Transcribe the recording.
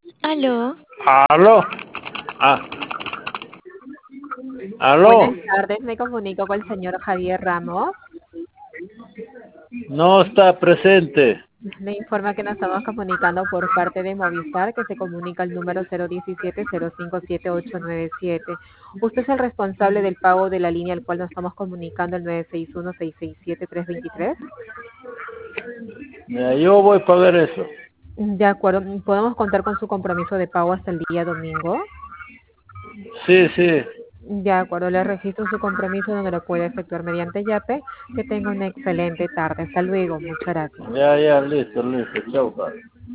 Aló, ¿Aló? Ah, ¿aló? Buenas tardes, me comunico con el señor Javier Ramos. No está presente. Le informa que nos estamos comunicando por parte de Movistar, que se comunica al número 017-057-897. Usted es el responsable del pago de la línea al cual nos estamos comunicando, el 961-667-323. Mira, yo voy a pagar eso. De acuerdo, ¿podemos contar con su compromiso de pago hasta el día domingo? Sí, sí. De acuerdo, le registro su compromiso donde lo puede efectuar mediante YAPE. Que tenga una excelente tarde. Hasta luego, muchas gracias. Ya, listo, listo. Chau, padre.